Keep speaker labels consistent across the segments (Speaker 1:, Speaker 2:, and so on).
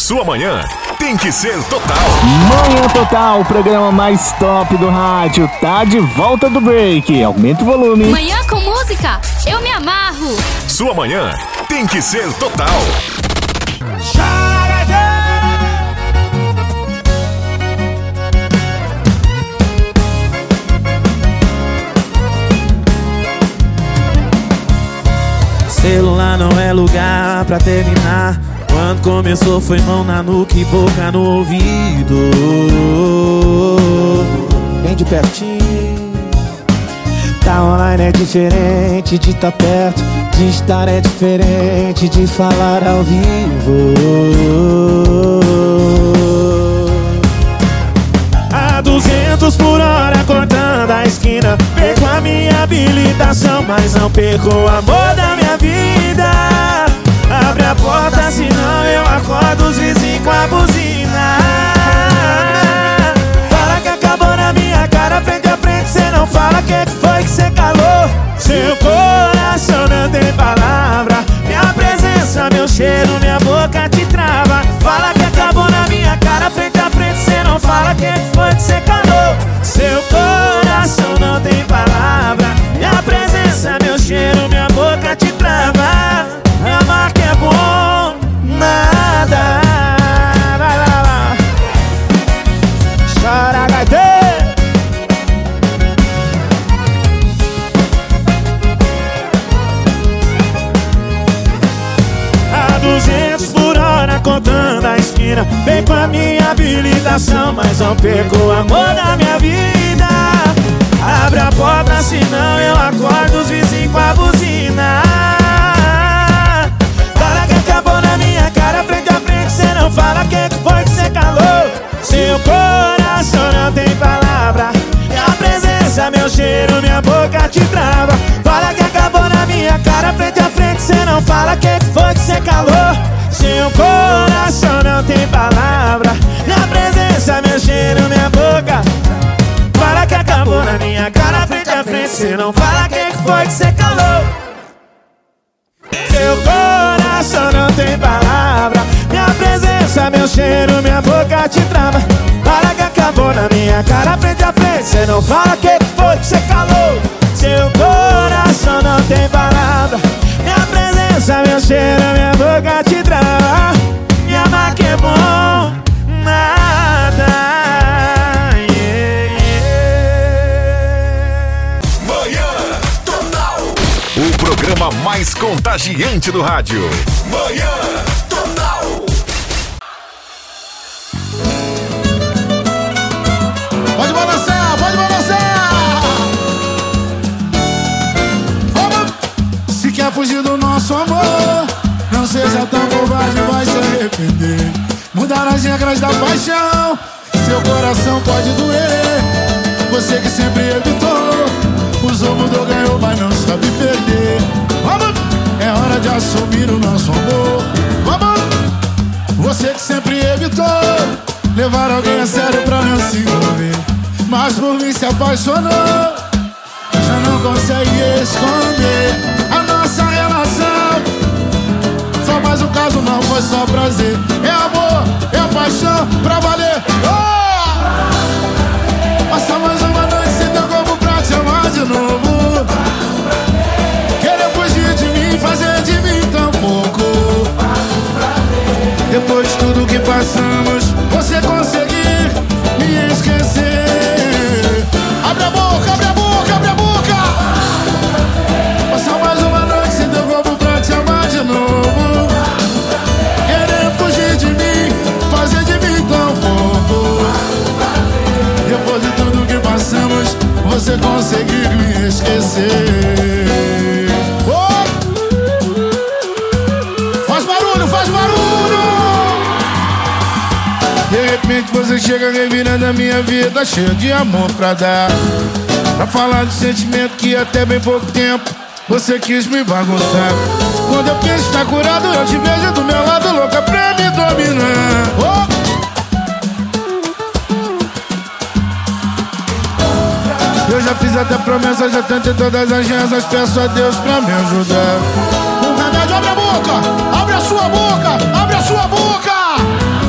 Speaker 1: Sua manhã tem que ser total.
Speaker 2: Manhã Total, o programa mais top do rádio, tá de volta do break. Aumenta o volume.
Speaker 3: Manhã com música, eu me amarro.
Speaker 1: Sua manhã tem que ser total.
Speaker 4: Celular não é lugar pra terminar. Quando começou foi mão na nuca e boca no ouvido. Bem de pertinho. Tá online é diferente de tá perto. De estar é diferente de falar ao vivo. A 200 por hora cortando a esquina. Perco a minha habilitação, mas não perco o amor da minha vida. Abre a porta, senão eu acordo os vizinhos com a buzina. Fala que acabou na minha cara, frente a frente, cê não fala que foi que cê calou. Seu coração não tem palavra. Minha presença, meu cheiro, minha boca te trava. Fala que acabou na minha cara, frente a frente, cê não fala que foi que cê calou. Seu coração não tem palavra. Minha presença, meu cheiro, minha boca te trava. Amar que é bom, nada. Vai lá. Chora, gaiteiro. A 200 por hora contando a esquina. Vem com a minha habilitação, mas não perco o amor da minha vida. Abre a porta, senão eu acordo os vizinhos com a buzina. Acabou na minha cara, frente a frente, cê não fala que foi que cê calou. Seu coração não tem palavra. Minha presença, meu cheiro, minha boca te trava. Fala que acabou na minha cara, frente a frente, cê não fala que foi que cê calou. Seu coração não tem palavra. Minha presença, meu cheiro, minha boca. Fala que acabou na minha cara, frente a frente, cê não fala que foi que cê calou. Seu coração não tem palavra. Minha presença, meu cheiro, minha boca te trava. Para que acabou na minha cara, frente a frente, cê não fala que foi que cê calou. Seu coração não tem palavra. Minha presença, meu cheiro, minha boca te trava. Me amar que é bom, nada.
Speaker 1: Manhã Total. O programa mais contagiante do rádio. Manhã Total.
Speaker 5: Pode balançar, pode balançar. Vamos. Se quer fugir do nosso amor, não seja tão covarde, vai se arrepender. Mudar as regras da paixão, seu coração pode doer. Você que sempre evitou, usou, mudou, ganhou, mas não sabe perder. Vamos! É hora de assumir o nosso amor. Vamos! Você que sempre evitou levar alguém a sério pra não se envolver, mas por mim se apaixonou. Já não consegue esconder a nossa relação. Só mais um caso, não foi só prazer. É amor, é paixão, pra valer. Passa mais uma noite sem teu corpo pra te amar de novo. Querer fugir de mim, fazer de mim tão pouco. Depois de tudo que passamos, você conseguir me esquecer. Abre a boca, abre a boca, abre a boca. Passa mais uma noite sem teu corpo pra te amar de novo. Querer fugir de mim, fazer de mim tão pouco. Depois de tudo que passamos, você conseguir me esquecer. Oh! Faz barulho, faz barulho! De repente você chega revirando a minha vida, cheia de amor pra dar. Pra falar do sentimento que até bem pouco tempo você quis me bagunçar. Quando eu penso estar curado, eu te vejo do meu lado, louca pra me dominar. Oh! Eu já fiz até promessa, já tentei todas as chances, peço a Deus pra me ajudar. Um remédio, abre a boca, abre a sua boca, abre a sua boca.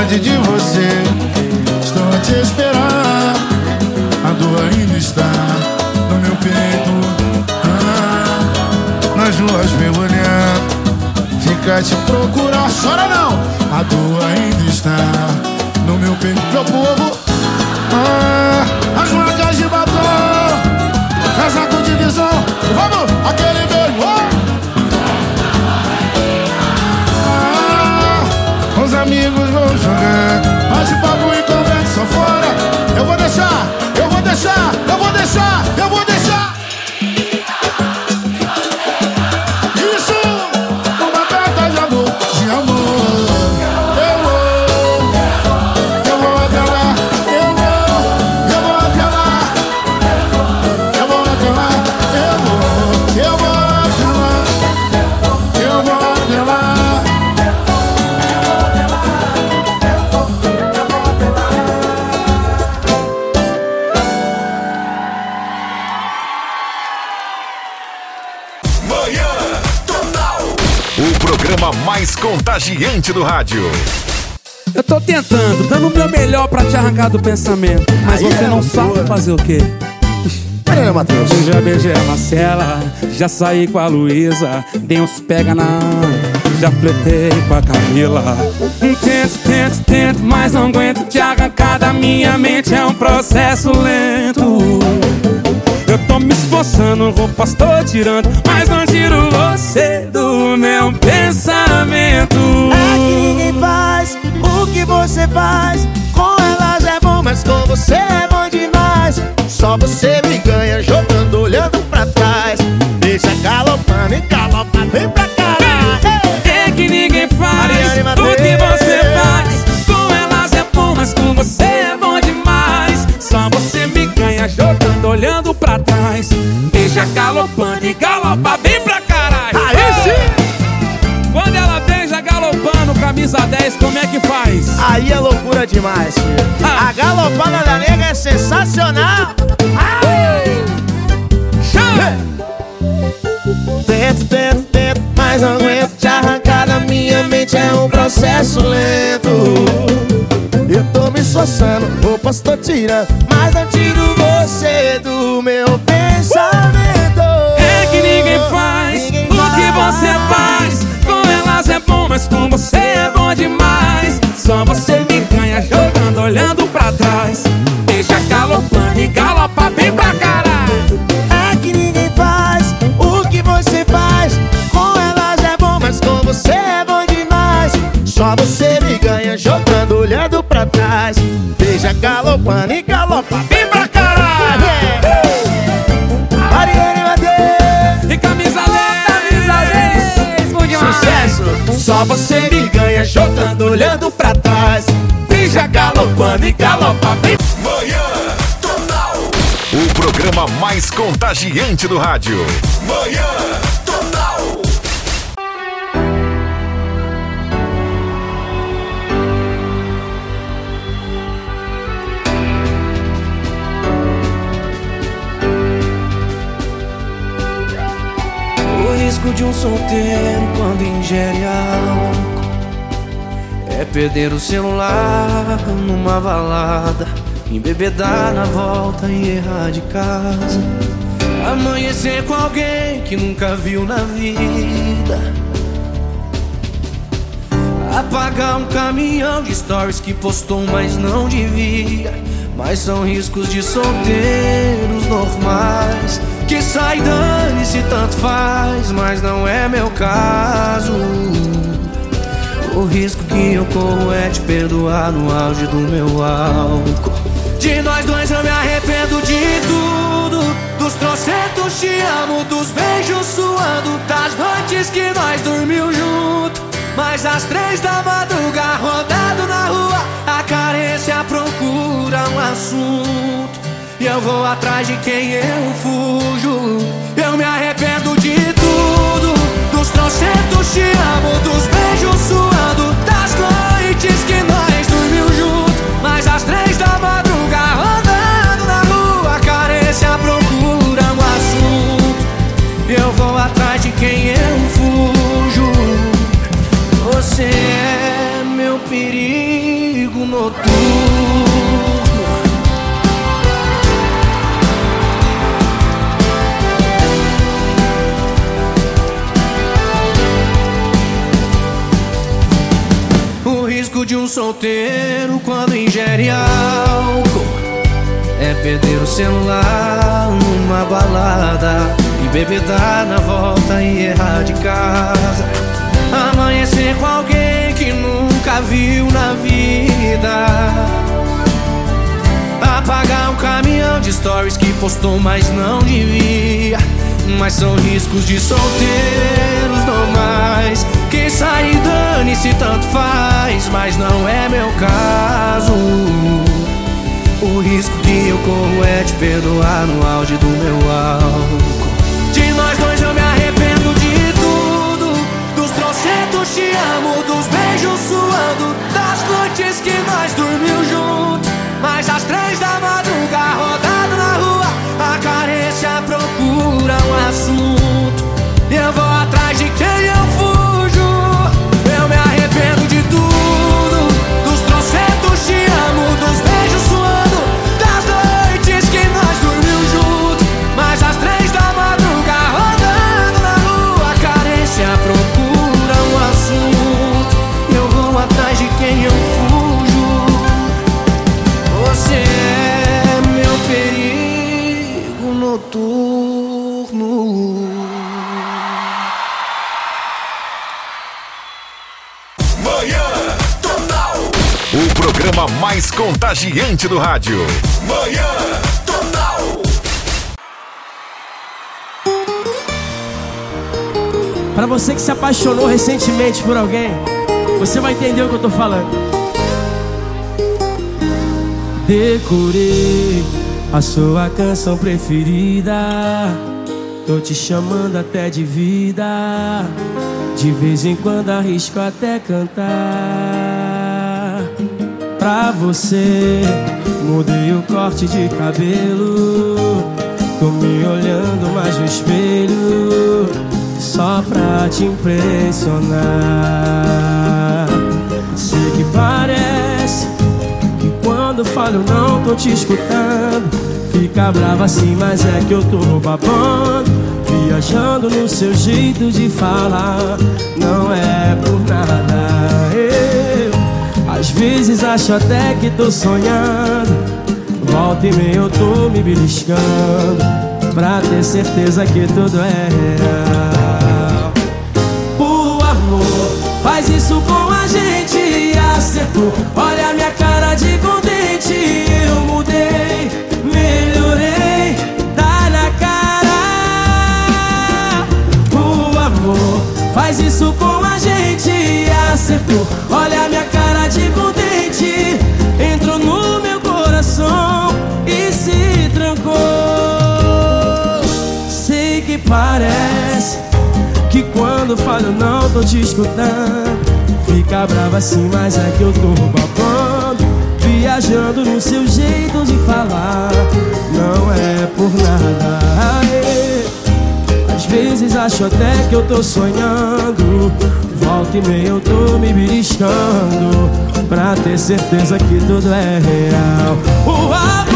Speaker 5: saudade de você. Estou a te esperar. A dor ainda está no meu peito. Nas ruas mergulhar, fica te procurar. Chora não! A dor ainda está no meu peito. Meu povo, as marcas de batom, casaco de visão. Vamos, aquele beijo. Os amigos vão jogar bate papo e conversa fora. Eu vou deixar, eu vou deixar, eu vou deixar, eu vou deixar. Isso, uma carta de amor, de amor. Eu vou até lá, eu vou até lá, eu vou até lá, eu vou até lá, eu vou até lá.
Speaker 1: O programa mais contagiante do rádio.
Speaker 6: Eu tô tentando, dando o meu melhor pra te arrancar do pensamento, mas
Speaker 5: Aí
Speaker 6: você não sabe fazer o quê?
Speaker 5: Peraí, Matheus.
Speaker 6: Já beijei a Marcela, já saí com a Luísa, dei uns pega na já fletei com a Camila. Tento, mas não aguento te arrancar da minha mente, é um processo lento. Eu tô me esforçando, roupas tô tirando, mas não tiro você do meu pensamento.
Speaker 4: É que ninguém faz o que você faz. Com elas é bom, mas com você é bom demais. Só você me ganha jogando, olhando pra trás. Deixa galopando e galopa, vem pra caralho.
Speaker 6: É que ninguém faz o que você faz. Com elas é bom, mas com você é bom demais. Só você me ganha jogando, olhando pra trás. Deixa galopando e galopa, vem pra caralho.
Speaker 4: Aí sim!
Speaker 6: Quando ela beija galopando, camisa 10, como é que faz?
Speaker 4: Aí é loucura demais, filho. A galopada da nega é sensacional. Tento, mas não aguento te arrancar da minha mente, é um processo lento. Eu tô me esforçando, roupas tô tirando, mas não tiro você do meu pensamento.
Speaker 6: É que ninguém faz o que você faz. Com elas é bom, mas com você é bom demais. Só você me ganha jogando, olhando pra trás. Deixa galopando e galopa bem pra caralho.
Speaker 4: É que ninguém faz o que você faz. Com elas é bom, mas com você é bom demais. Só você me ganha jogando, olhando pra trás. Deixa galopando e galopa bem pra caralho. Mariane Matheus
Speaker 6: E camisa 10, bom demais.
Speaker 4: Sucesso! Só você me ganha jogando, olhando pra trás. Deixa galopando e galopa bem.
Speaker 1: Manhã Total. O programa mais contagiante do rádio. Manhã Total.
Speaker 7: O risco de um solteiro quando ingere álcool é perder o celular numa balada, embebedar na volta e errar de casa, amanhecer com alguém que nunca viu na vida, apagar um caminhão de stories que postou mas não devia. Mas são riscos de solteiros normais, que sai dane-se tanto faz, mas não é meu caso. O risco que eu corro é te perdoar no auge do meu álcool. De nós dois eu me arrependo de tudo, dos trocentos te amo, dos beijos suando, das noites que nós dormimos junto. Mas às 3 da madrugada, rodado na rua, a carência procura um assunto, e eu vou atrás de quem eu fujo. Eu me arrependo de tudo, dos trocentos te amo, dos beijos suando, das noites que nós dormimos junto. Mas às 3 da madrugada, rodando na rua, a carência procura um assunto, e eu vou atrás de quem eu fujo. Você é meu perigo. noturno. O risco de um solteiro quando ingere álcool é perder o celular numa balada e beber dar na volta e errar de casa. Amanhecer com alguém que nunca viu na vida. Apagar um caminhão de stories que postou mas não devia. Mas são riscos de solteiros normais. Quem sai e dane-se tanto faz, mas não é meu caso. O risco que eu corro é te perdoar no auge do meu álcool. De nós dois eu me arrependo de tudo. Dos trocentos te amo, dos beijos suando, das noites que nós dormimos juntos. Mas às 3 da madrugada, rodado na rua, a carência procura um assunto. Eu vou atrás de quem eu fujo. Eu me arrependo de tudo. Dos trocentos te amo, dos beijos suando, das noites que nós dormimos juntos. Mas às 3 da madrugada, rodando na rua, a carência procura um assunto. Eu vou atrás de quem eu fujo. Você é meu perigo noturno.
Speaker 1: Manhã Total. O programa mais contagiante do rádio. Manhã Total.
Speaker 8: Pra você que se apaixonou recentemente por alguém, você vai entender o que eu tô falando. Decorei a sua canção preferida. Tô te chamando até de vida. De vez em quando arrisco até cantar. Pra você mudei o corte de cabelo. Tô me olhando mais no espelho, só pra te impressionar. Sei que parece que quando falo não tô te escutando. Fica brava assim, mas é que eu tô babando, viajando no seu jeito de falar. Não é por nada. Eu às vezes acho até que tô sonhando. Volta e meia eu tô me beliscando, pra ter certeza que tudo é real. O amor faz isso com a gente e acertou. Olha a minha cara de contente. Eu mudei, melhorei, tá na cara. O amor faz isso com a gente e acertou. Olha a minha cara de contente. Entrou no meu coração e se trancou. Sei que parece que quando falo não tô te escutando. Fica brava assim, mas é que eu tô babando, viajando no seu jeito de falar. Não é por nada. Às vezes acho até que eu tô sonhando. Volta e meia eu tô me beliscando, pra ter certeza que tudo é real. O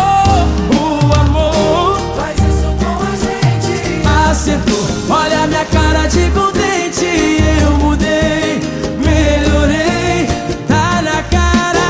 Speaker 8: amor faz isso com a gente. Acertou, olha a minha cara de contente. Eu mudei, melhorei, tá na cara.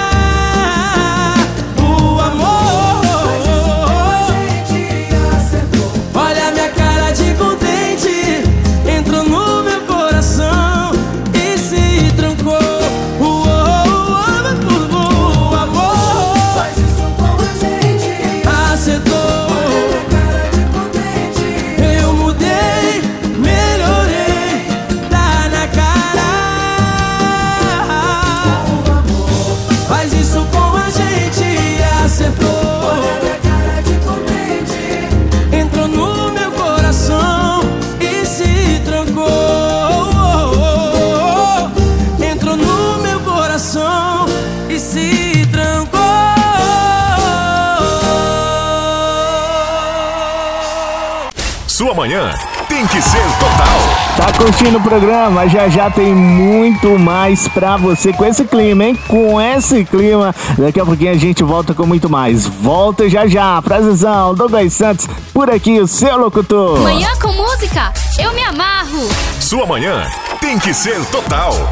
Speaker 8: O amor faz isso com a gente. Acertou, olha a minha cara de contente. Entrou no meu coração e se trancou. O amor faz isso com a gente. Acertou, olha a minha cara de contente. Eu mudei, melhorei, tá na cara. O amor faz isso com a gente. Acertou, olha a minha cara de contente. Entrou no meu coração e se trancou. Entrou no meu coração e se trancou.
Speaker 1: Sua manhã tem tem que ser total.
Speaker 2: Tá curtindo o programa? Já já tem muito mais pra você com esse clima, hein? Com esse clima. Daqui a pouquinho a gente volta com muito mais. Volta já já. Prazerzão, Douglas Santos, por aqui, o seu locutor.
Speaker 3: Manhã com música, eu me amarro.
Speaker 1: Sua manhã tem que ser total.